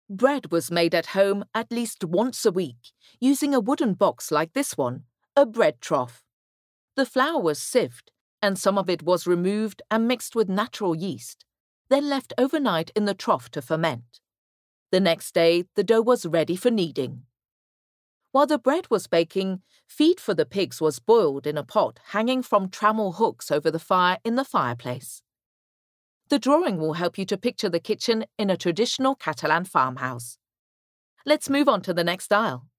Bread was made at home at least once a week, using a wooden box like this one, a bread trough. The flour was sieved, and some of it was removed and mixed with natural yeast, then left overnight in the trough to ferment. The next day, the dough was ready for kneading. While the bread was baking, feed for the pigs was boiled in a pot hanging from trammel hooks over the fire in the fireplace. The drawing will help you to picture the kitchen in a traditional Catalan farmhouse. Let's move on to the next style.